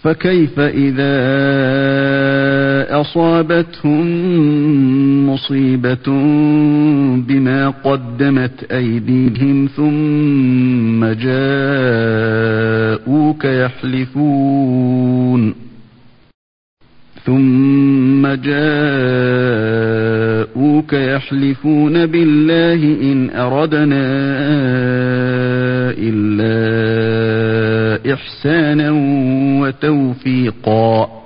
فكيف إذا أصابتهم مصيبة بما قدمت أيديهم ثم جاءوك يحلفون بالله إن أردنا إلا إحسانا وتوفيقا